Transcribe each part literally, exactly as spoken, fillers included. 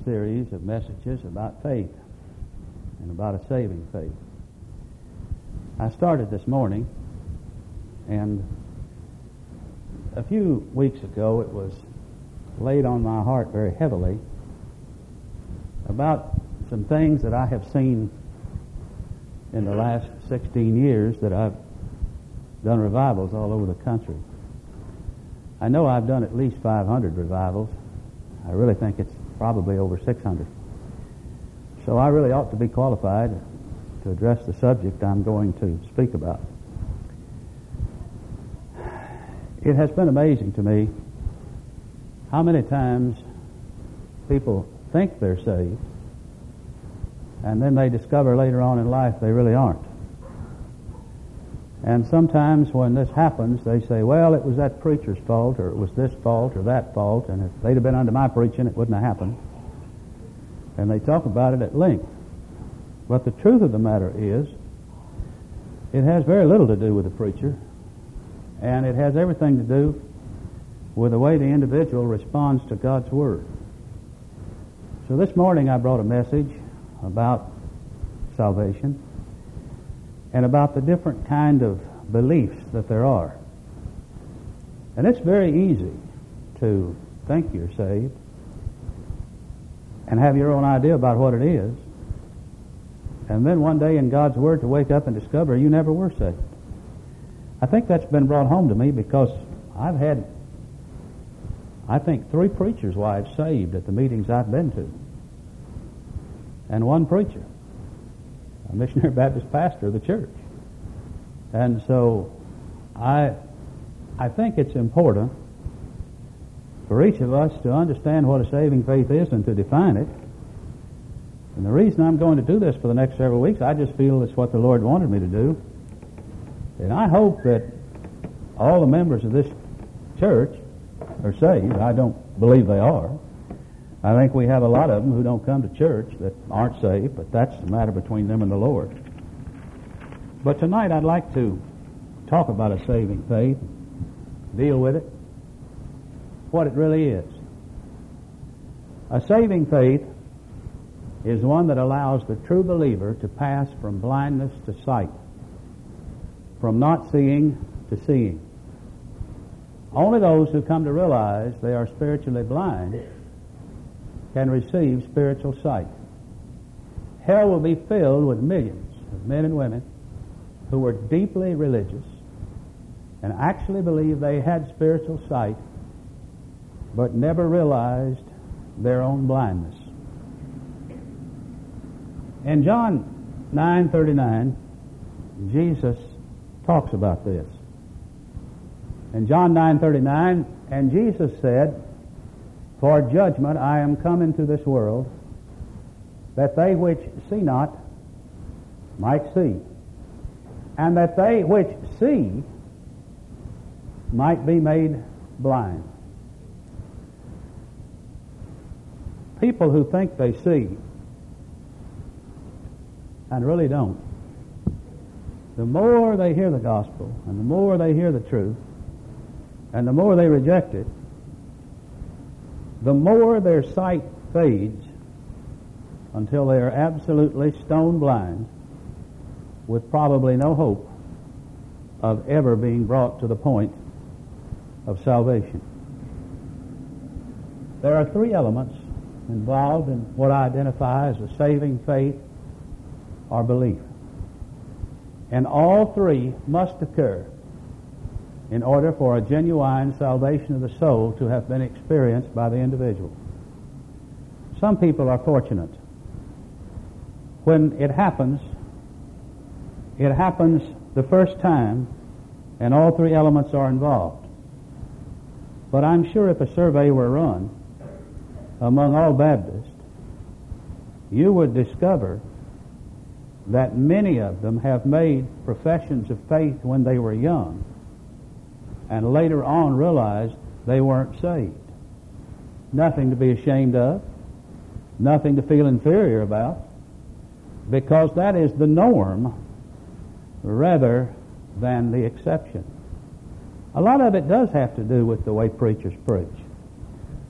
series of messages about faith and about a saving faith. I started this morning, and a few weeks ago it was laid on my heart very heavily about some things that I have seen in the last sixteen years that I've done revivals all over the country. I know I've done at least five hundred revivals. I really think it's probably over six hundred. So I really ought to be qualified to address the subject I'm going to speak about. It has been amazing to me how many times people think they're saved, and then they discover later on in life they really aren't. And sometimes when this happens, they say, well, it was that preacher's fault, or it was this fault, or that fault, and if they'd have been under my preaching, it wouldn't have happened. And they talk about it at length. But the truth of the matter is, it has very little to do with the preacher, and it has everything to do with the way the individual responds to God's Word. So this morning I brought a message about salvation and about the different kind of beliefs that there are. And it's very easy to think you're saved and have your own idea about what it is, and then one day in God's Word to wake up and discover you never were saved. I think that's been brought home to me because I've had, I think, three preachers' wives saved at the meetings I've been to, and one preacher, a missionary Baptist pastor of the church. And so I I think it's important for each of us to understand what a saving faith is and to define it. And the reason I'm going to do this for the next several weeks, I just feel it's what the Lord wanted me to do. And I hope that all the members of this church are saved. I don't believe they are. I think we have a lot of them who don't come to church that aren't saved, but that's the matter between them and the Lord. But tonight I'd like to talk about a saving faith, deal with it, what it really is. A saving faith is one that allows the true believer to pass from blindness to sight, from not seeing to seeing. Only those who come to realize they are spiritually blind can receive spiritual sight. Hell will be filled with millions of men and women who were deeply religious and actually believed they had spiritual sight but never realized their own blindness. In John nine thirty-nine, Jesus talks about this. In John nine thirty-nine, and Jesus said, for judgment I am come into this world, that they which see not might see, and that they which see might be made blind. People who think they see and really don't, the more they hear the gospel and the more they hear the truth and the more they reject it, the more their sight fades until they are absolutely stone blind with probably no hope of ever being brought to the point of salvation. There are three elements involved in what I identify as a saving faith or belief. And all three must occur in order for a genuine salvation of the soul to have been experienced by the individual. Some people are fortunate. When it happens, it happens the first time and all three elements are involved. But I'm sure if a survey were run among all Baptists, you would discover that many of them have made professions of faith when they were young and later on realized they weren't saved. Nothing to be ashamed of, nothing to feel inferior about, because that is the norm rather than the exception. A lot of it does have to do with the way preachers preach.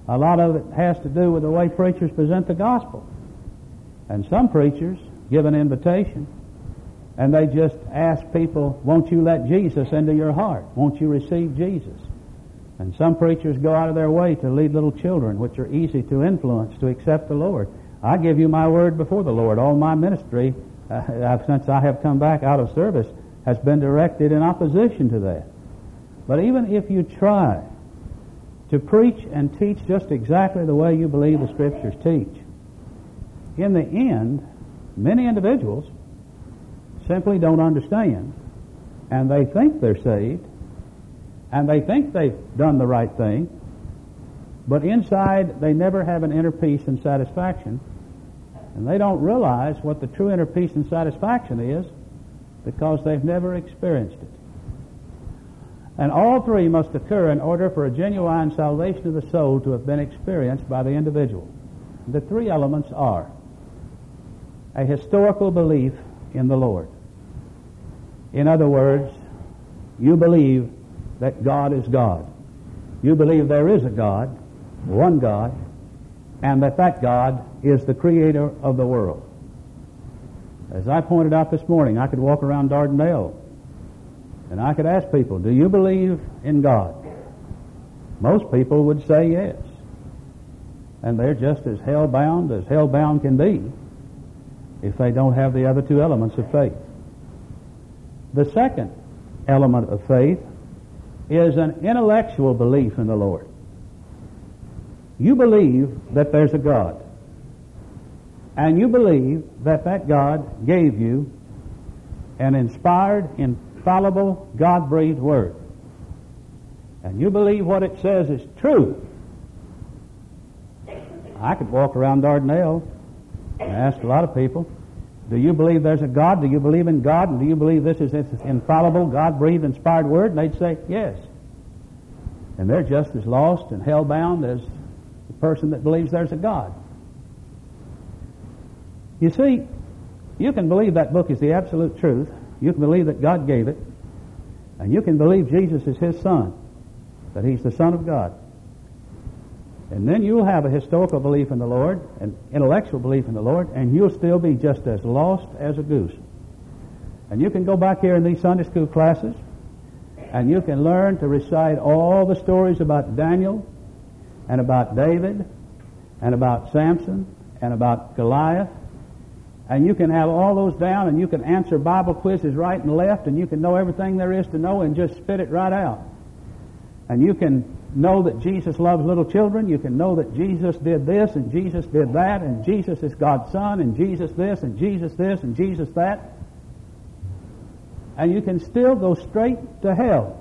A lot of it has to do with the way preachers present the gospel. And some preachers give an invitation, and they just ask people, won't you let Jesus into your heart? Won't you receive Jesus? And some preachers go out of their way to lead little children, which are easy to influence, to accept the Lord. I give you my word before the Lord. All my ministry, uh, since I have come back out of service, has been directed in opposition to that. But even if you try to preach and teach just exactly the way you believe the Scriptures teach, in the end, many individuals simply don't understand, and they think they're saved, and they think they've done the right thing, but inside they never have an inner peace and satisfaction, and they don't realize what the true inner peace and satisfaction is because they've never experienced it. And all three must occur in order for a genuine salvation of the soul to have been experienced by the individual. The three elements are a historical belief in the Lord. In other words, you believe that God is God. You believe there is a God, one God, and that that God is the creator of the world. As I pointed out this morning, I could walk around Dardanelle and I could ask people, do you believe in God? Most people would say yes. And they're just as hell-bound as hell-bound can be if they don't have the other two elements of faith. The second element of faith is an intellectual belief in the Lord. You believe that there's a God. And you believe that that God gave you an inspired, infallible, God-breathed Word. And you believe what it says is true. I could walk around Dardanelle and ask a lot of people, do you believe there's a God? Do you believe in God? And do you believe this is this infallible, God-breathed, inspired Word? And they'd say, yes. And they're just as lost and hell-bound as the person that believes there's a God. You see, you can believe that book is the absolute truth. You can believe that God gave it. And you can believe Jesus is His Son, that He's the Son of God. And then you'll have a historical belief in the Lord, an intellectual belief in the Lord, and you'll still be just as lost as a goose. And you can go back here in these Sunday school classes, and you can learn to recite all the stories about Daniel, and about David, and about Samson, and about Goliath. And you can have all those down, and you can answer Bible quizzes right and left, and you can know everything there is to know and just spit it right out. And you can know that Jesus loves little children. You can know that Jesus did this and Jesus did that, and Jesus is God's Son, and Jesus this and Jesus this and Jesus that. And you can still go straight to hell.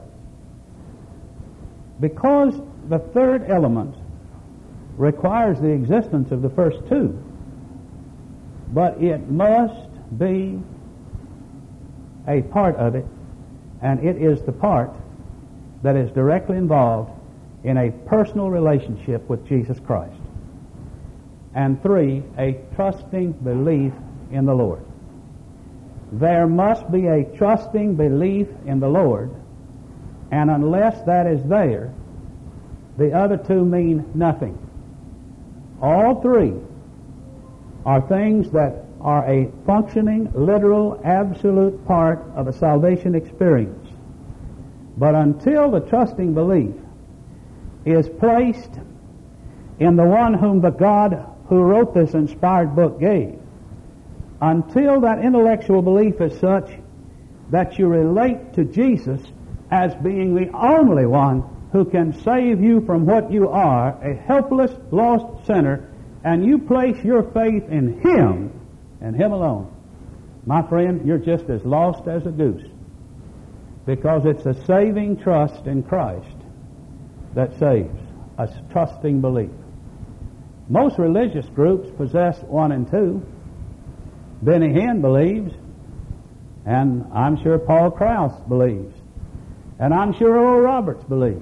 Because the third element requires the existence of the first two, but it must be a part of it, and it is the part that is directly involved in a personal relationship with Jesus Christ. And three, a trusting belief in the Lord. There must be a trusting belief in the Lord, and unless that is there, the other two mean nothing. All three are things that are a functioning, literal, absolute part of a salvation experience. But until the trusting belief is placed in the one whom the God who wrote this inspired book gave, until that intellectual belief is such that you relate to Jesus as being the only one who can save you from what you are, a helpless, lost sinner, and you place your faith in Him and Him alone, my friend, you're just as lost as a goose, because it's a saving trust in Christ that saves, a trusting belief. Most religious groups possess one and two. Benny Hinn believes, and I'm sure Paul Krause believes, and I'm sure Oral Roberts believes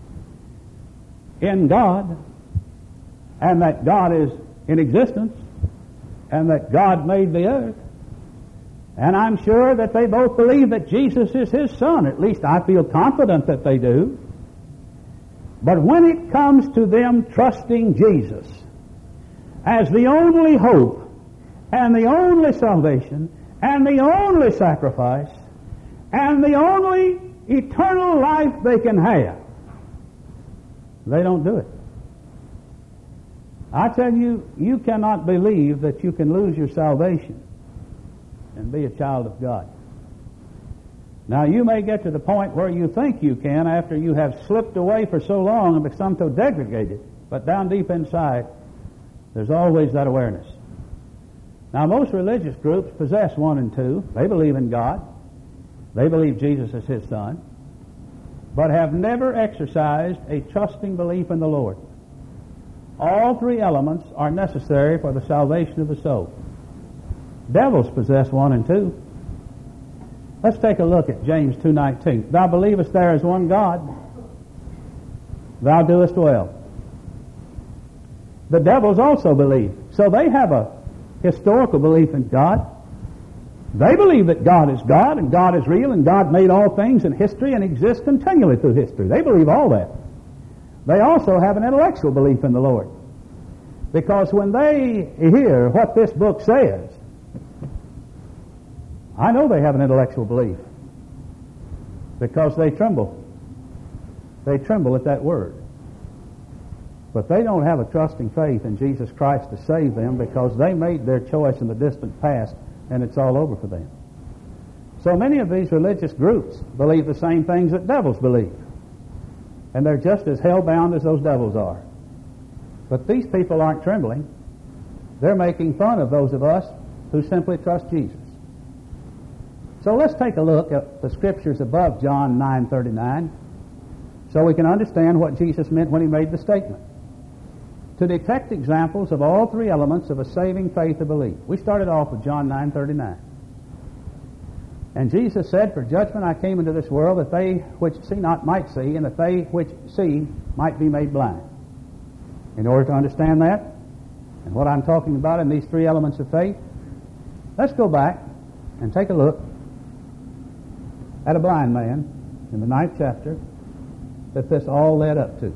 in God, and that God is in existence, and that God made the earth. And I'm sure that they both believe that Jesus is His Son. At least I feel confident that they do. But when it comes to them trusting Jesus as the only hope and the only salvation and the only sacrifice and the only eternal life they can have, they don't do it. I tell you, you cannot believe that you can lose your salvation and be a child of God. Now, you may get to the point where you think you can after you have slipped away for so long and become so degraded, but down deep inside, there's always that awareness. Now, most religious groups possess one and two. They believe in God. They believe Jesus is His Son, but have never exercised a trusting belief in the Lord. All three elements are necessary for the salvation of the soul. Devils possess one and two. Let's take a look at James two nineteen. Thou believest there is one God. Thou doest well. The devils also believe. So they have a historical belief in God. They believe that God is God and God is real and God made all things in history and exists continually through history. They believe all that. They also have an intellectual belief in the Lord. Because when they hear what this book says, I know they have an intellectual belief. Because they tremble. They tremble at that word. But they don't have a trusting faith in Jesus Christ to save them because they made their choice in the distant past and it's all over for them. So many of these religious groups believe the same things that devils believe. And they're just as hell-bound as those devils are. But these people aren't trembling. They're making fun of those of us who simply trust Jesus. So let's take a look at the scriptures above John nine thirty-nine so we can understand what Jesus meant when He made the statement. To detect examples of all three elements of a saving faith of belief. We started off with John nine thirty-nine. And Jesus said, For judgment I came into this world, that they which see not might see, and that they which see might be made blind. In order to understand that, and what I'm talking about in these three elements of faith, let's go back and take a look at a blind man in the ninth chapter that this all led up to.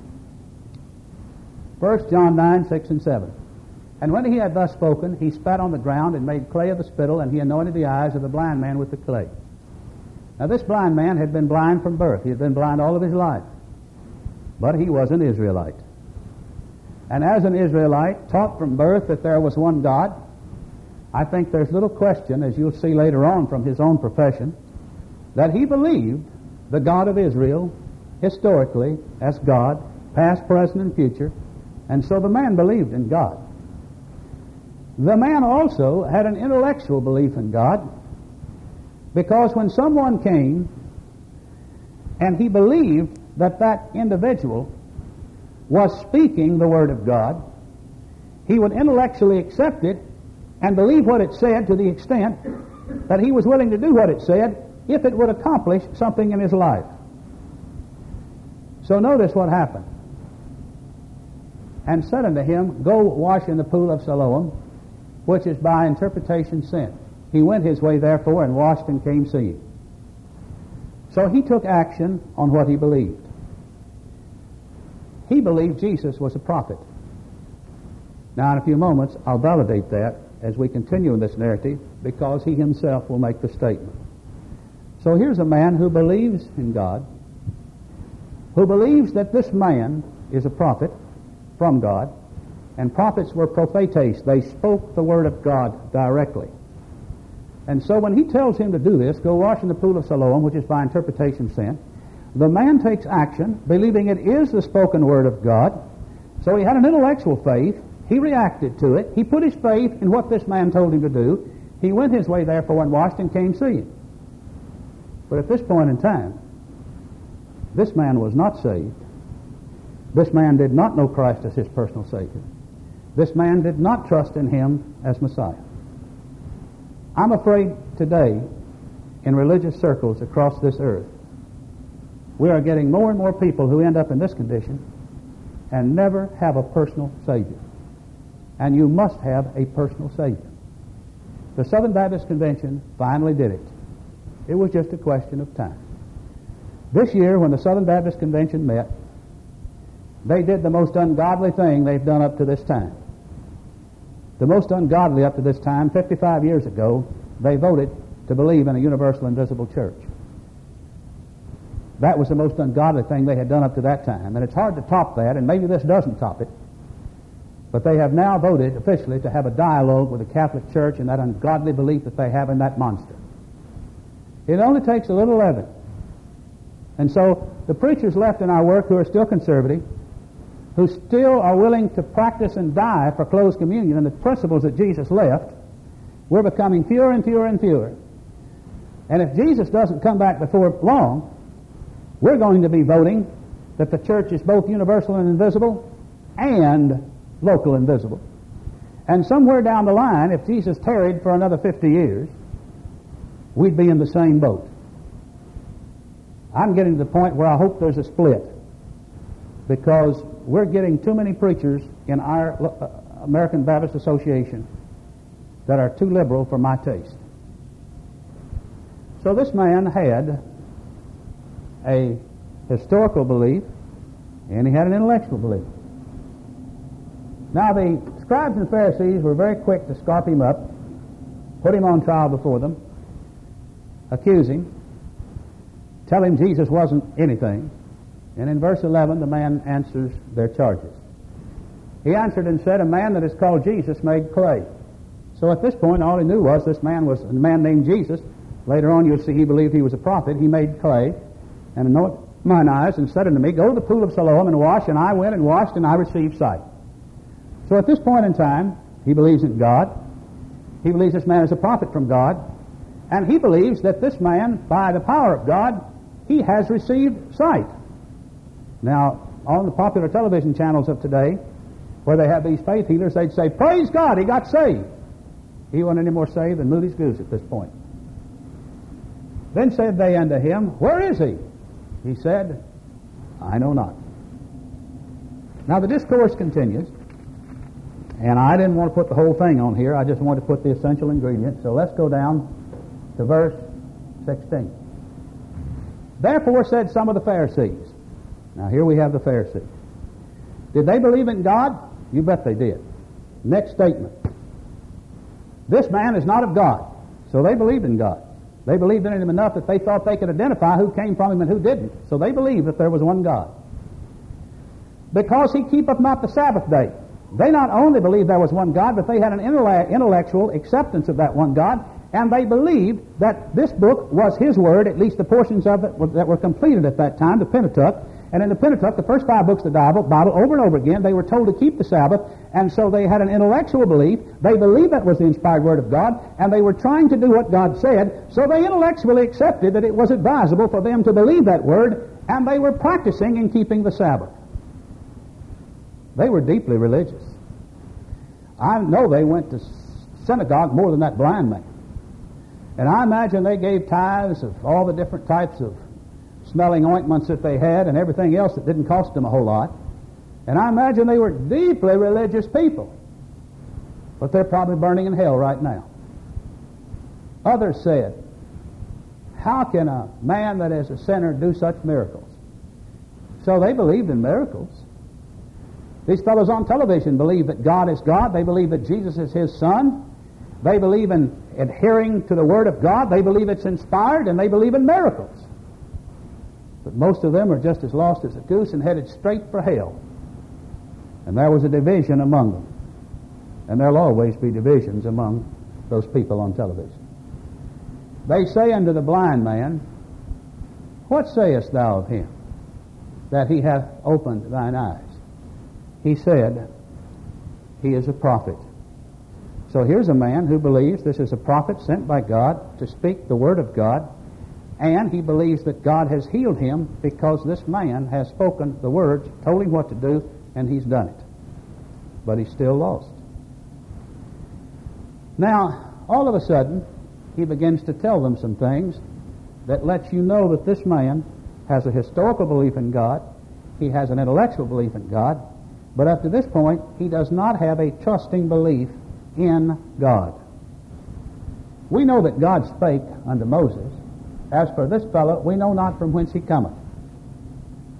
First John nine, six and seven. And when he had thus spoken, he spat on the ground and made clay of the spittle, and he anointed the eyes of the blind man with the clay. Now this blind man had been blind from birth. He had been blind all of his life. But he was an Israelite. And as an Israelite, taught from birth that there was one God, I think there's little question, as you'll see later on from his own profession, that he believed the God of Israel historically as God, past, present, and future, and so the man believed in God. The man also had an intellectual belief in God, because when someone came and he believed that that individual was speaking the Word of God, he would intellectually accept it and believe what it said to the extent that he was willing to do what it said if it would accomplish something in his life. So notice what happened. And said unto him, Go wash in the pool of Siloam, which is by interpretation sent. He went his way therefore and washed and came seeing. So he took action on what he believed. He believed Jesus was a prophet. Now in a few moments I'll validate that as we continue in this narrative, because he himself will make the statement. So here's a man who believes in God, who believes that this man is a prophet from God, and prophets were prophetes. They spoke the Word of God directly. And so when he tells him to do this, go wash in the pool of Siloam, which is by interpretation sent, the man takes action, believing it is the spoken Word of God. So he had an intellectual faith. He reacted to it. He put his faith in what this man told him to do. He went his way therefore and washed and came seeing. But at this point in time, this man was not saved. This man did not know Christ as his personal Savior. This man did not trust in Him as Messiah. I'm afraid today, in religious circles across this earth, we are getting more and more people who end up in this condition and never have a personal Savior. And you must have a personal Savior. The Southern Baptist Convention finally did it. It was just a question of time. This year, when the Southern Baptist Convention met, they did the most ungodly thing they've done up to this time. The most ungodly up to this time, fifty-five years ago, they voted to believe in a universal invisible church. That was the most ungodly thing they had done up to that time. And it's hard to top that, and maybe this doesn't top it. But they have now voted officially to have a dialogue with the Catholic Church and that ungodly belief that they have in that monster. It only takes a little leaven. And so the preachers left in our work who are still conservative, who still are willing to practice and die for closed communion and the principles that Jesus left, we're becoming fewer and fewer and fewer. And if Jesus doesn't come back before long, we're going to be voting that the church is both universal and invisible and local and visible. And somewhere down the line, if Jesus tarried for another fifty years, we'd be in the same boat. I'm getting to the point where I hope there's a split, because we're getting too many preachers in our uh, American Baptist Association that are too liberal for my taste. So this man had a historical belief, and he had an intellectual belief. Now the scribes and Pharisees were very quick to scarp him up, put him on trial before them, accuse him, tell him Jesus wasn't anything. And in verse eleven, the man answers their charges. He answered and said, a man that is called Jesus made clay. So at this point, all he knew was this man was a man named Jesus. Later on, you'll see he believed he was a prophet. He made clay and anointed mine eyes and said unto me, go to the pool of Siloam and wash. And I went and washed, and I received sight. So at this point in time, he believes in God. He believes this man is a prophet from God. And he believes that this man, by the power of God, he has received sight. Now, on the popular television channels of today, where they have these faith healers, they'd say, praise God, he got saved. He wasn't any more saved than Moody's Goose at this point. Then said they unto him, where is he? He said, I know not. Now the discourse continues, and I didn't want to put the whole thing on here. I just wanted to put the essential ingredients. So let's go down to verse sixteen. Therefore said some of the Pharisees. Now here we have the Pharisees. Did they believe in God? You bet they did. Next statement. This man is not of God. So they believed in God. They believed in him enough that they thought they could identify who came from him and who didn't. So they believed that there was one God. Because he keepeth not the Sabbath day. They not only believed there was one God, but they had an intellectual acceptance of that one God, and they believed that this book was his word, at least the portions of it that were completed at that time, the Pentateuch. And in the Pentateuch, the first five books of the Bible, Bible, over and over again, they were told to keep the Sabbath, and so they had an intellectual belief. They believed that was the inspired word of God, and they were trying to do what God said, so they intellectually accepted that it was advisable for them to believe that word, and they were practicing in keeping the Sabbath. They were deeply religious. I know they went to synagogue more than that blind man. And I imagine they gave tithes of all the different types of smelling ointments that they had and everything else that didn't cost them a whole lot. And I imagine they were deeply religious people. But they're probably burning in hell right now. Others said, how can a man that is a sinner do such miracles? So they believed in miracles. These fellows on television believe that God is God. They believe that Jesus is his Son. They believe in adhering to the Word of God. They believe it's inspired, and they believe in miracles. But most of them are just as lost as a goose and headed straight for hell. And there was a division among them. And there'll always be divisions among those people on television. They say unto the blind man, what sayest thou of him, that he hath opened thine eyes? He said, he is a prophet. So here's a man who believes this is a prophet sent by God to speak the word of God, and he believes that God has healed him because this man has spoken the words, told him what to do, and he's done it. But he's still lost. Now, all of a sudden, he begins to tell them some things that lets you know that this man has a historical belief in God, he has an intellectual belief in God, but up to this point, he does not have a trusting belief in God. We know that God spake unto Moses. As for this fellow, we know not from whence he cometh.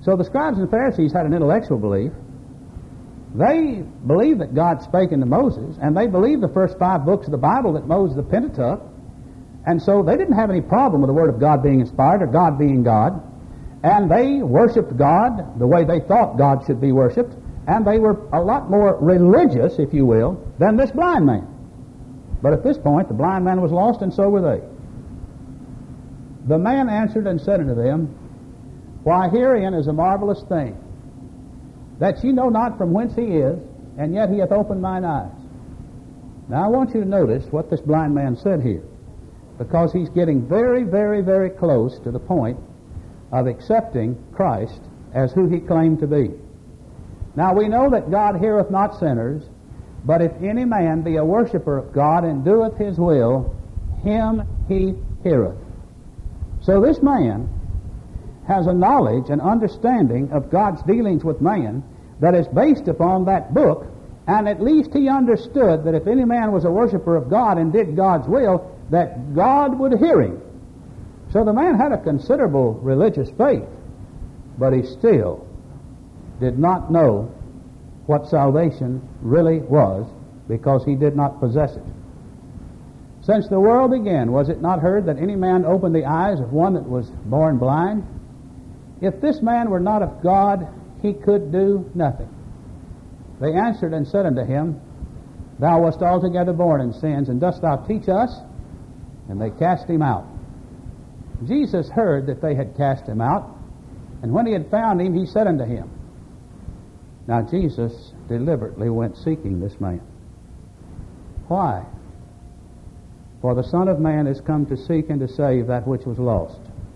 So the scribes and Pharisees had an intellectual belief. They believed that God spake unto Moses, and they believed the first five books of the Bible that Moses, the Pentateuch, and so they didn't have any problem with the Word of God being inspired or God being God, and they worshiped God the way they thought God should be worshipped, and they were a lot more religious, if you will, than this blind man. But at this point, the blind man was lost, and so were they. The man answered and said unto them, Why, herein is a marvelous thing, that ye know not from whence he is, and yet he hath opened mine eyes. Now I want you to notice what this blind man said here, because he's getting very, very, very close to the point of accepting Christ as who he claimed to be. Now we know that God heareth not sinners, but if any man be a worshipper of God and doeth his will, him he heareth. So this man has a knowledge and understanding of God's dealings with man that is based upon that book, and at least he understood that if any man was a worshiper of God and did God's will, that God would hear him. So the man had a considerable religious faith, but he still did not know what salvation really was, because he did not possess it. Since the world began, was it not heard that any man opened the eyes of one that was born blind? If this man were not of God, he could do nothing. They answered and said unto him, Thou wast altogether born in sins, and dost thou teach us? And they cast him out. Jesus heard that they had cast him out, and when he had found him, he said unto him. Now Jesus deliberately went seeking this man. Why? For the Son of Man is come to seek and to save that which was lost.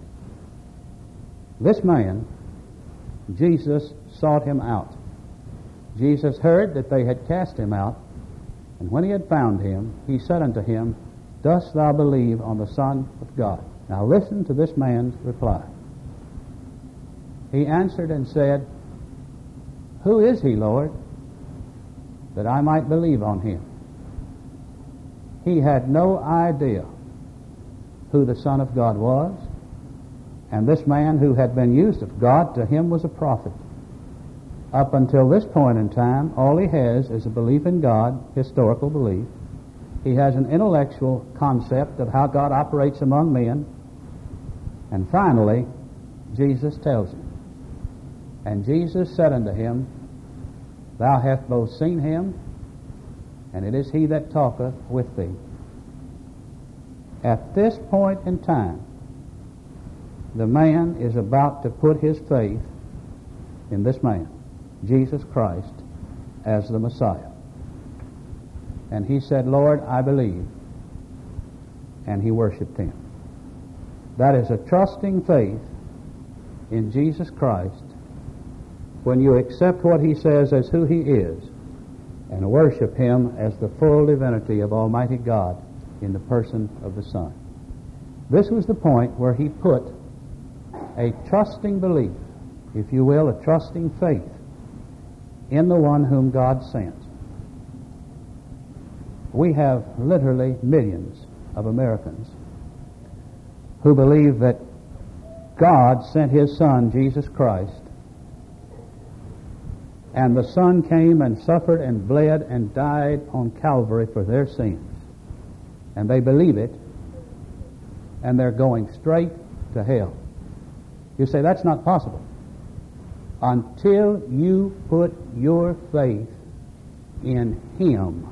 This man, Jesus sought him out. Jesus heard that they had cast him out, and when he had found him, he said unto him, Dost thou believe on the Son of God? Now listen to this man's reply. He answered and said, Who is he, Lord, that I might believe on him? He had no idea who the Son of God was, and this man who had been used of God, to him was a prophet. Up until this point in time, all he has is a belief in God, historical belief. He has an intellectual concept of how God operates among men. And finally, Jesus tells him. And Jesus said unto him, Thou hast both seen him, and it is he that talketh with thee. At this point in time, the man is about to put his faith in this man, Jesus Christ, as the Messiah. And he said, Lord, I believe. And he worshiped him. That is a trusting faith in Jesus Christ when you accept what he says as who he is and worship him as the full divinity of Almighty God in the person of the Son. This was the point where he put a trusting belief, if you will, a trusting faith in the one whom God sent. We have literally millions of Americans who believe that God sent his Son, Jesus Christ, and the Son came and suffered and bled and died on Calvary for their sins. And they believe it, and they're going straight to hell. You say, that's not possible. Until you put your faith in him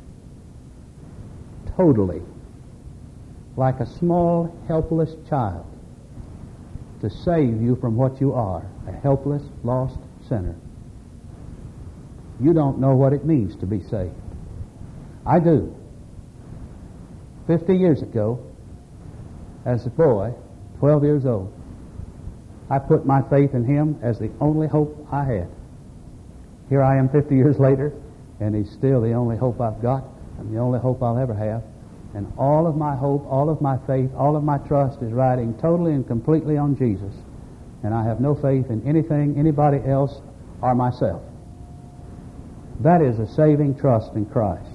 totally, like a small, helpless child, to save you from what you are, a helpless, lost sinner. You don't know what it means to be saved. I do. Fifty years ago, as a boy, twelve years old, I put my faith in him as the only hope I had. Here I am fifty years later, and he's still the only hope I've got, and the only hope I'll ever have. And all of my hope, all of my faith, all of my trust is riding totally and completely on Jesus. And I have no faith in anything, anybody else, or myself. That is a saving trust in Christ.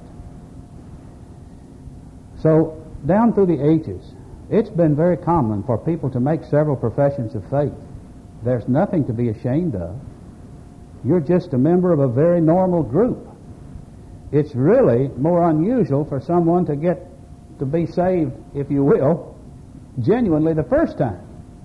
So, down through the ages, it's been very common for people to make several professions of faith. There's nothing to be ashamed of. You're just a member of a very normal group. It's really more unusual for someone to get to be saved, if you will, genuinely the first time.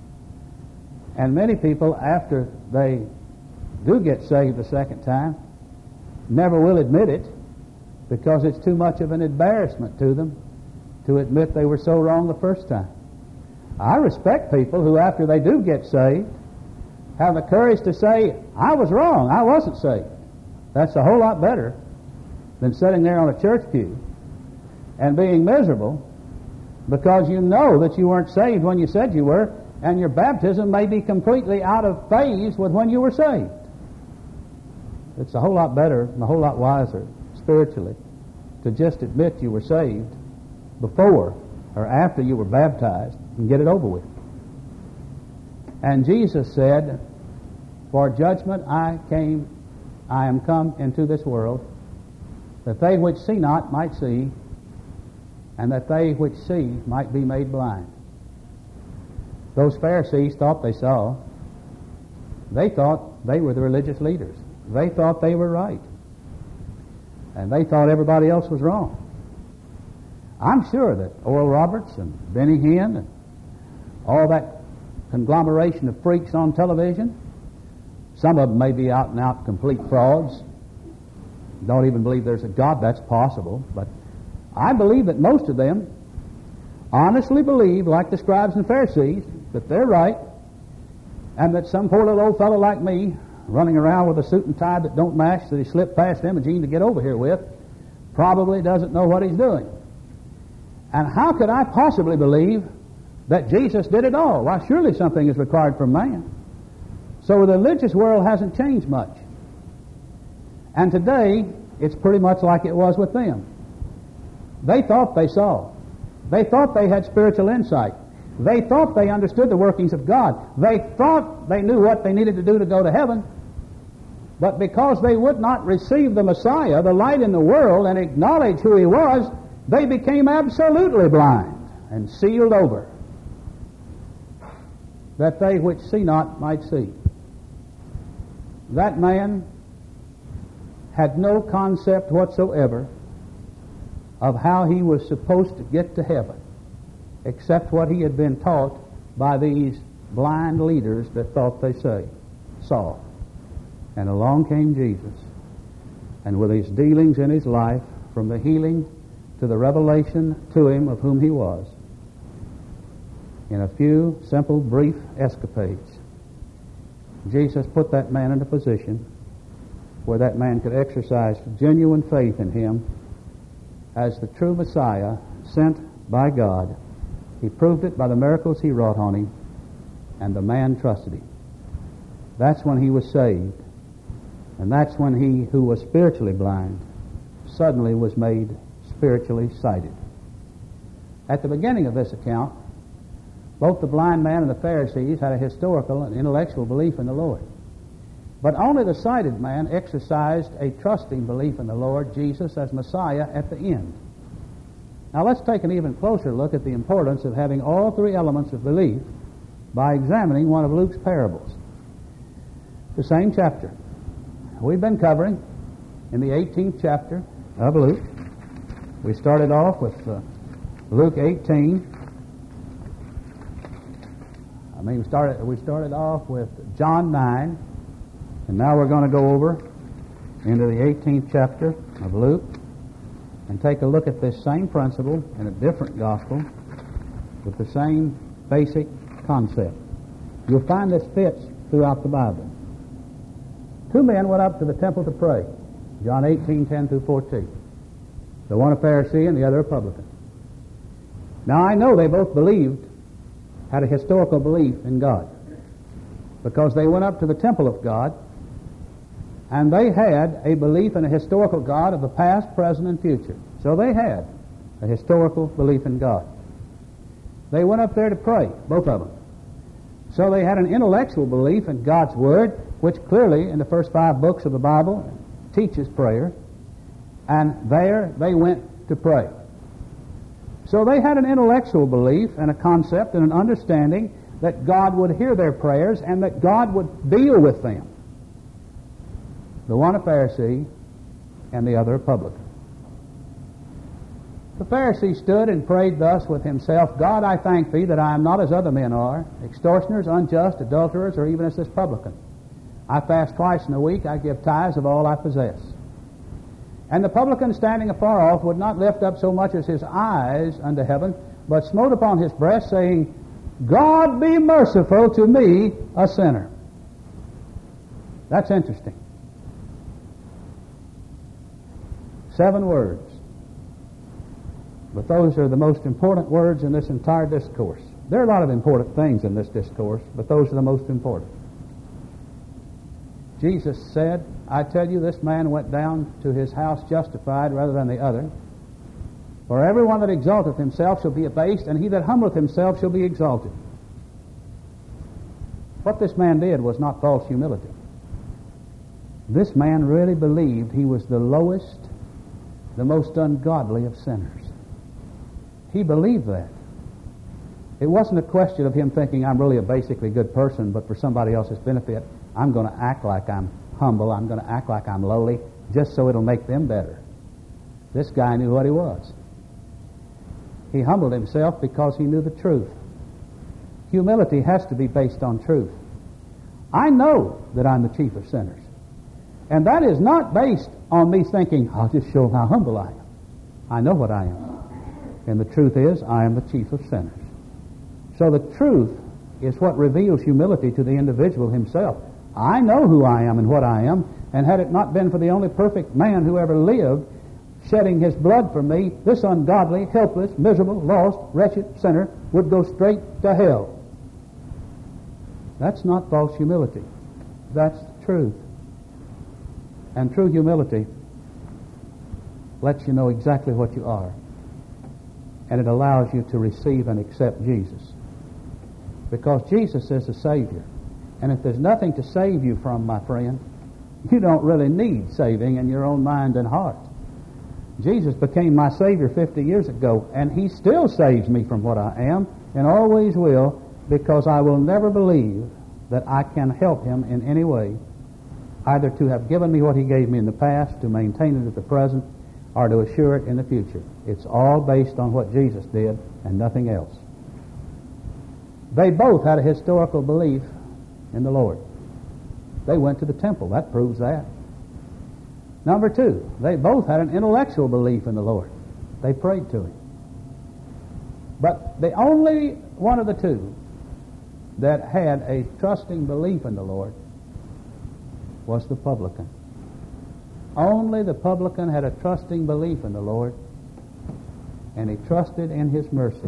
And many people, after they do get saved the second time, never will admit it because it's too much of an embarrassment to them to admit they were so wrong the first time. I respect people who, after they do get saved, have the courage to say, I was wrong, I wasn't saved. That's a whole lot better than sitting there on a church pew and being miserable because you know that you weren't saved when you said you were, and your baptism may be completely out of phase with when you were saved. It's a whole lot better and a whole lot wiser spiritually to just admit you were saved before or after you were baptized and get it over with. And Jesus said, for judgment I came, I am come into this world, that they which see not might see, and that they which see might be made blind. Those Pharisees thought they saw. They thought they were the religious leaders. They thought they were right. And they thought everybody else was wrong. I'm sure that Oral Roberts and Benny Hinn and all that conglomeration of freaks on television, some of them may be out and out complete frauds, don't even believe there's a God. That's possible. But I believe that most of them honestly believe, like the scribes and Pharisees, that they're right, and that some poor little old fellow like me, running around with a suit and tie that don't match, that he slipped past Imogene to get over here with, probably doesn't know what he's doing. And how could I possibly believe that Jesus did it all? Why, surely something is required from man. So the religious world hasn't changed much. And today, it's pretty much like it was with them. They thought they saw. They thought they had spiritual insight. They thought they understood the workings of God. They thought they knew what they needed to do to go to heaven. But because they would not receive the Messiah, the light in the world, and acknowledge who he was, they became absolutely blind and sealed over, that they which see not might see. That man had no concept whatsoever of how he was supposed to get to heaven, except what he had been taught by these blind leaders that thought they say, saw. And along came Jesus, and with his dealings in his life, from the healing to the revelation to him of whom he was, in a few simple, brief escapades, Jesus put that man in a position where that man could exercise genuine faith in him as the true Messiah sent by God. He proved it by the miracles he wrought on him, and the man trusted him. That's when he was saved, and that's when he who was spiritually blind suddenly was made spiritually sighted. At the beginning of this account, both the blind man and the Pharisees had a historical and intellectual belief in the Lord. But only the sighted man exercised a trusting belief in the Lord Jesus as Messiah at the end. Now let's take an even closer look at the importance of having all three elements of belief by examining one of Luke's parables. The same chapter. We've been covering in the eighteenth chapter of Luke. We started off with uh, Luke eighteen. I mean, we started, we started off with John nine. And now we're going to go over into the eighteenth chapter of Luke and take a look at this same principle in a different gospel with the same basic concept. You'll find this fits throughout the Bible. Two men went up to the temple to pray. John eighteen, ten through fourteen. The one a Pharisee and the other a publican. Now I know they both believed, had a historical belief in God, because they went up to the temple of God, and they had a belief in a historical God of the past, present, and future. So they had a historical belief in God. They went up there to pray, both of them. So they had an intellectual belief in God's Word, which clearly in the first five books of the Bible teaches prayer, and there they went to pray. So they had an intellectual belief and a concept and an understanding that God would hear their prayers and that God would deal with them. The one a Pharisee and the other a publican. The Pharisee stood and prayed thus with himself, God, I thank thee that I am not as other men are, extortioners, unjust, adulterers, or even as this publican. I fast twice in a week, I give tithes of all I possess. And the publican standing afar off would not lift up so much as his eyes unto heaven, but smote upon his breast, saying, God be merciful to me, a sinner. That's interesting. Seven words. But those are the most important words in this entire discourse. There are a lot of important things in this discourse, but those are the most important. Jesus said, I tell you, this man went down to his house justified rather than the other. For everyone that exalteth himself shall be abased, and he that humbleth himself shall be exalted. What this man did was not false humility. This man really believed he was the lowest, the most ungodly of sinners. He believed that. It wasn't a question of him thinking, I'm really a basically good person, but for somebody else's benefit, I'm going to act like I'm humble, I'm going to act like I'm lowly, just so it'll make them better. This guy knew what he was. He humbled himself because he knew the truth. Humility has to be based on truth. I know that I'm the chief of sinners. And that is not based on me thinking, I'll just show how humble I am. I know what I am. And the truth is, I am the chief of sinners. So the truth is what reveals humility to the individual himself. I know who I am and what I am, and had it not been for the only perfect man who ever lived, shedding his blood for me, this ungodly, helpless, miserable, lost, wretched sinner would go straight to hell. That's not false humility. That's the truth. And true humility lets you know exactly what you are. And it allows you to receive and accept Jesus. Because Jesus is the Savior. And if there's nothing to save you from, my friend, you don't really need saving in your own mind and heart. Jesus became my Savior fifty years ago, and He still saves me from what I am, and always will, because I will never believe that I can help Him in any way, either to have given me what He gave me in the past, to maintain it at the present, or to assure it in the future. It's all based on what Jesus did and nothing else. They both had a historical belief in the Lord. They went to the temple. That proves that. Number two, they both had an intellectual belief in the Lord. They prayed to Him. But the only one of the two that had a trusting belief in the Lord was the publican. Only the publican had a trusting belief in the Lord, and he trusted in His mercy.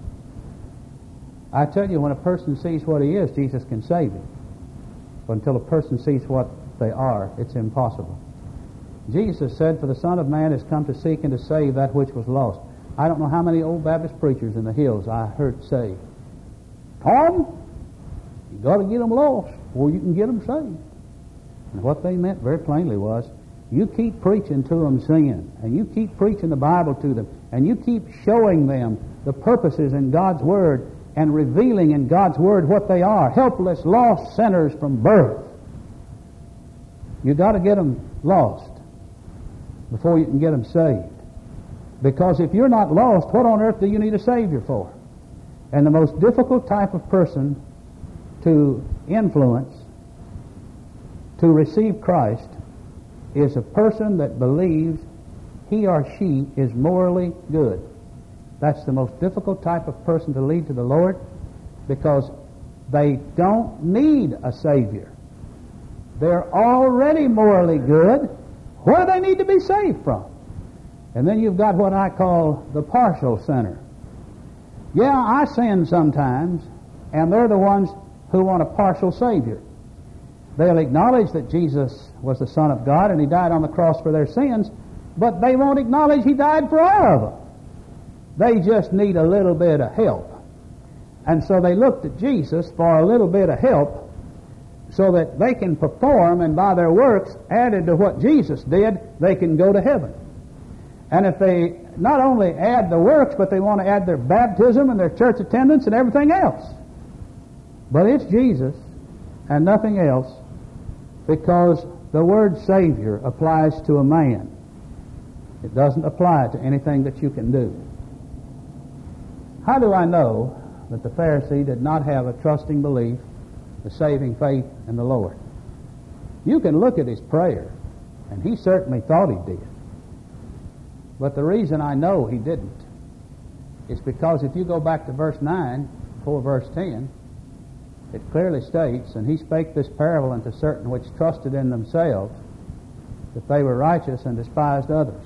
I tell you, when a person sees what he is, Jesus can save him. But until a person sees what they are, it's impossible. Jesus said, for the Son of Man has come to seek and to save that which was lost. I don't know how many old Baptist preachers in the hills I heard say, Tom, you got to get them lost or you can get them saved. And what they meant very plainly was, you keep preaching to them sin, and you keep preaching the Bible to them, and you keep showing them the purposes in God's Word and revealing in God's Word what they are, helpless, lost sinners from birth. You got to get them lost before you can get them saved. Because if you're not lost, what on earth do you need a Savior for? And the most difficult type of person to influence, to receive Christ, is a person that believes he or she is morally good. That's the most difficult type of person to lead to the Lord, because they don't need a Savior. They're already morally good. What do they need to be saved from? And then you've got what I call the partial sinner. Yeah, I sin sometimes, and they're the ones who want a partial Savior. They'll acknowledge that Jesus was the Son of God and He died on the cross for their sins, but they won't acknowledge He died for all of them. They just need a little bit of help. And so they looked at Jesus for a little bit of help so that they can perform, and by their works, added to what Jesus did, they can go to heaven. And if they not only add the works, but they want to add their baptism and their church attendance and everything else, But it's Jesus and nothing else, because the word Savior applies to a man. It doesn't apply to anything that you can do. How do I know that the Pharisee did not have a trusting belief, a saving faith in the Lord? You can look at his prayer, and he certainly thought he did. But the reason I know he didn't is because if you go back to verse nine, before verse ten, it clearly states, and he spake this parable unto certain which trusted in themselves that they were righteous and despised others.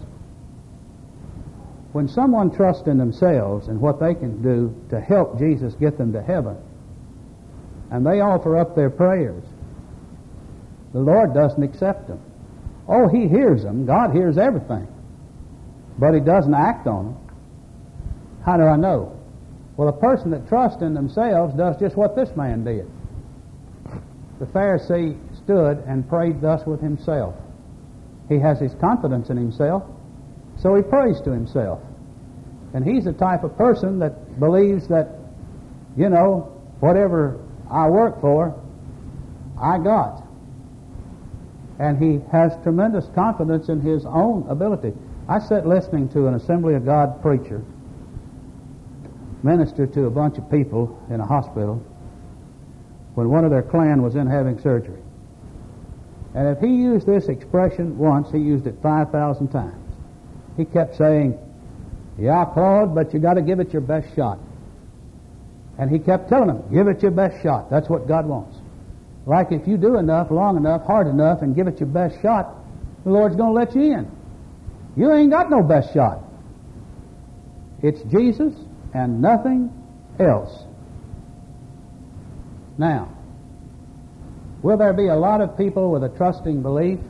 When someone trusts in themselves and what they can do to help Jesus get them to heaven, and they offer up their prayers, the Lord doesn't accept them. Oh, he hears them. God hears everything. But he doesn't act on them. How do I know? Well, a person that trusts in themselves does just what this man did. The Pharisee stood and prayed thus with himself. He has his confidence in himself, so he prays to himself. And he's the type of person that believes that, you know, whatever I work for, I got. And he has tremendous confidence in his own ability. I sat listening to an Assembly of God preacher minister to a bunch of people in a hospital when one of their clan was in having surgery. And if he used this expression once, he used it five thousand times. He kept saying, yeah, Claude, but you got to give it your best shot. And he kept telling them, give it your best shot. That's what God wants. Like if you do enough, long enough, hard enough, and give it your best shot, the Lord's going to let you in. You ain't got no best shot. It's Jesus and nothing else. Now, will there be a lot of people with a trusting belief,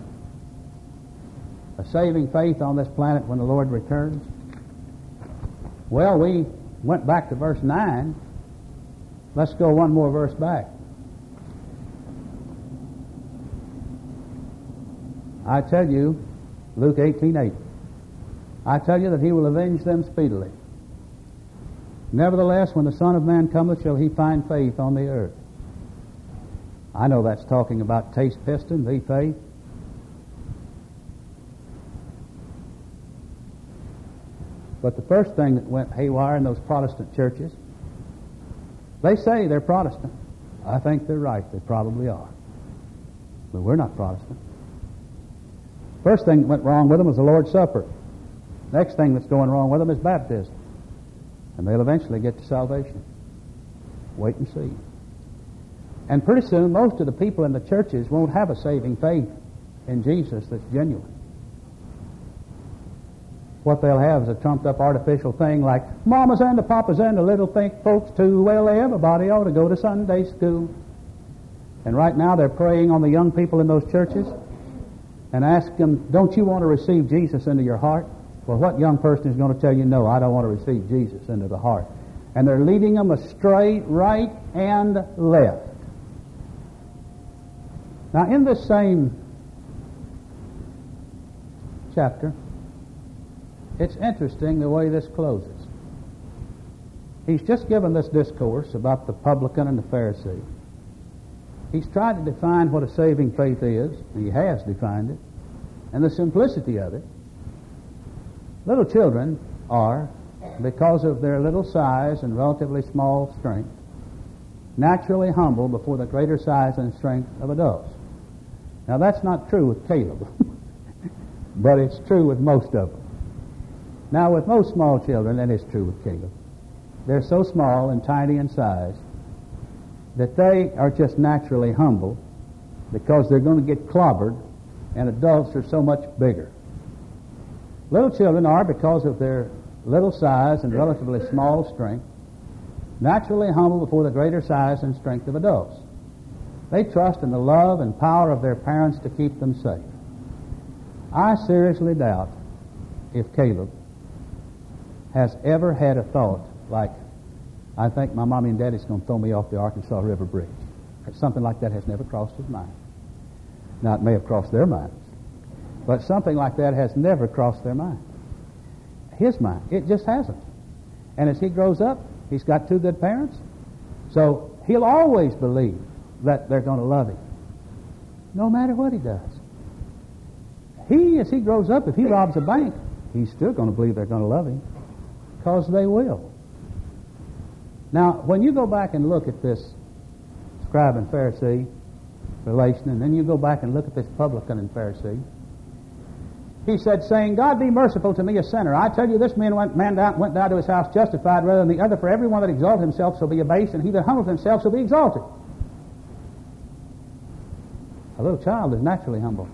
a saving faith on this planet when the Lord returns? Well, we went back to verse nine. Let's go one more verse back. I tell you, Luke eighteen eight, I tell you that he will avenge them speedily. Nevertheless, when the Son of Man cometh, shall he find faith on the earth? I know that's talking about Taste Piston, the faith. But the first thing that went haywire in those Protestant churches, they say they're Protestant. I think they're right. They probably are. But we're not Protestant. First thing that went wrong with them was the Lord's Supper. Next thing that's going wrong with them is baptism. And they'll eventually get to salvation. Wait and see. And pretty soon, most of the people in the churches won't have a saving faith in Jesus that's genuine. What they'll have is a trumped-up artificial thing like, mamas and the papas and the little think folks too, well, everybody ought to go to Sunday school. And right now they're preying on the young people in those churches and ask them, don't you want to receive Jesus into your heart? Well, what young person is going to tell you, no, I don't want to receive Jesus into the heart? And they're leading them astray right and left. Now, in this same chapter, it's interesting the way this closes. He's just given this discourse about the publican and the Pharisee. He's tried to define what a saving faith is. He has defined it. And the simplicity of it. Little children are, because of their little size and relatively small strength, naturally humble before the greater size and strength of adults. Now, that's not true with Caleb, but it's true with most of them. Now, with most small children, and it's true with Caleb, they're so small and tiny in size that they are just naturally humble because they're going to get clobbered, and adults are so much bigger. Little children are, because of their little size and relatively small strength, naturally humble before the greater size and strength of adults. They trust in the love and power of their parents to keep them safe. I seriously doubt if Caleb has ever had a thought like, I think my mommy and daddy's going to throw me off the Arkansas River Bridge. Something like that has never crossed his mind. Now, it may have crossed their minds, but something like that has never crossed their mind. His mind. It just hasn't. And as he grows up, he's got two good parents, so He'll always believe that they're going to love him, no matter what he does. He, as he grows up, if he robs a bank, he's still going to believe they're going to love him, because they will. Now, when you go back and look at this scribe and Pharisee relation, and then you go back and look at this publican and Pharisee, he said, saying, God be merciful to me, a sinner. I tell you, this man went, man down, went down to his house justified rather than the other, for everyone that exalts himself shall be abased, and he that humbleth himself shall be exalted. A little child is naturally humble.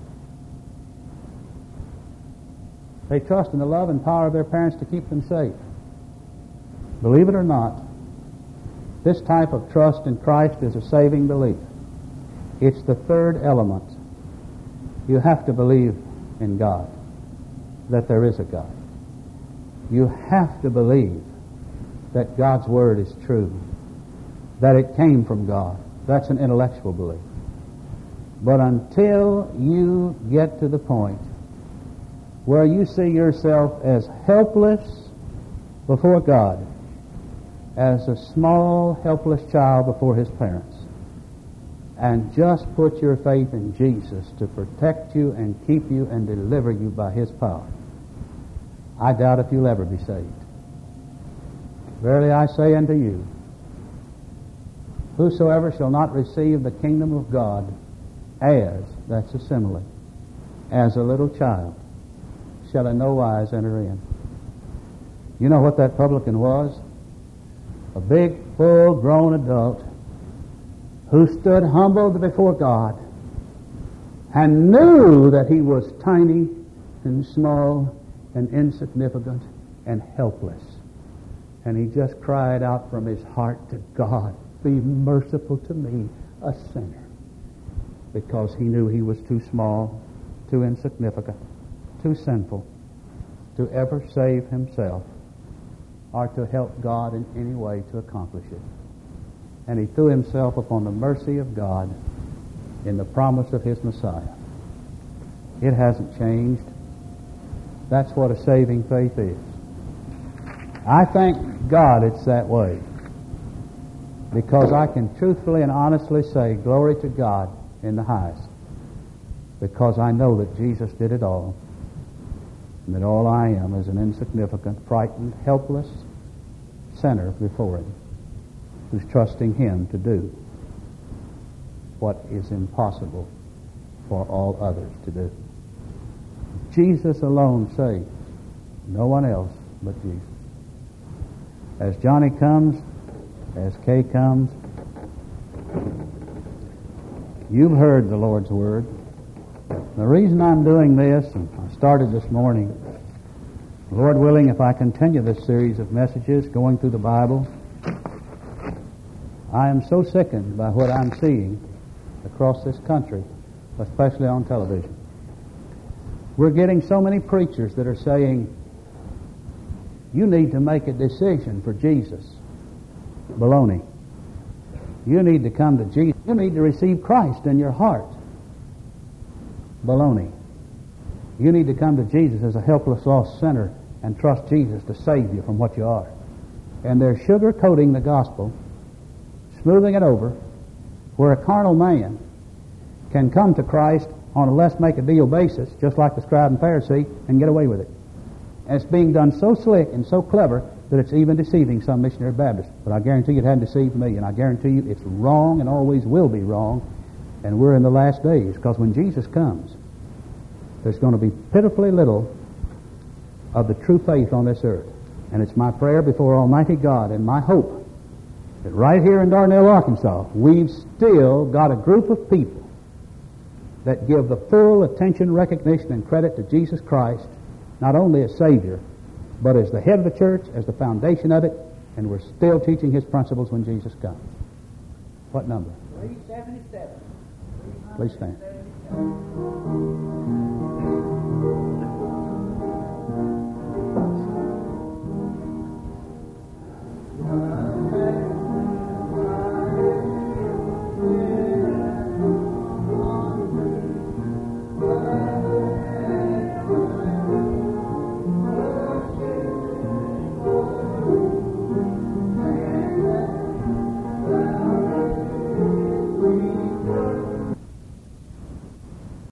They trust in the love and power of their parents to keep them safe. Believe it or not, this type of trust in Christ is a saving belief. It's the third element. You have to believe in God, that there is a God. You have to believe that God's Word is true, that it came from God. That's an intellectual belief. But until you get to the point where you see yourself as helpless before God, as a small, helpless child before his parents, and just put your faith in Jesus to protect you and keep you and deliver you by his power, I doubt if you'll ever be saved. Verily I say unto you, whosoever shall not receive the kingdom of God as, that's a simile, as a little child, shall in no wise enter in. You know what that publican was? A big, full-grown adult who stood humbled before God and knew that he was tiny and small and insignificant and helpless. And he just cried out from his heart to God, be merciful to me, a sinner. Because he knew he was too small, too insignificant, too sinful to ever save himself or to help God in any way to accomplish it. And he threw himself upon the mercy of God in the promise of his Messiah. It hasn't changed. That's what a saving faith is. I thank God it's that way, because I can truthfully and honestly say, glory to God in the highest, because I know that Jesus did it all, and that all I am is an insignificant, frightened, helpless sinner before him, who's trusting him to do what is impossible for all others to do. Jesus alone saves, no one else but Jesus. As Johnny comes, as Kay comes, you've heard the Lord's Word. The reason I'm doing this, and I started this morning, Lord willing, if I continue this series of messages going through the Bible, I am so sickened by what I'm seeing across this country, especially on television. We're getting so many preachers that are saying, you need to make a decision for Jesus. Baloney. You need to come to Jesus. You need to receive Christ in your heart. Baloney. You need to come to Jesus as a helpless, lost sinner and trust Jesus to save you from what you are. And they're sugar-coating the gospel, smoothing it over, where a carnal man can come to Christ on a less-make-a-deal basis, just like the scribe and Pharisee, and get away with it. And it's being done so slick and so clever that it's even deceiving some missionary Baptists. But I guarantee you it hadn't deceived me, and I guarantee you it's wrong and always will be wrong. And we're in the last days, because when Jesus comes, there's going to be pitifully little of the true faith on this earth. And it's my prayer before Almighty God and my hope that right here in Darnell, Arkansas, we've still got a group of people that give the full attention, recognition, and credit to Jesus Christ, not only as Savior, but as the head of the church, as the foundation of it, and we're still teaching His principles when Jesus comes. What number? three seventy-seven. Please stand.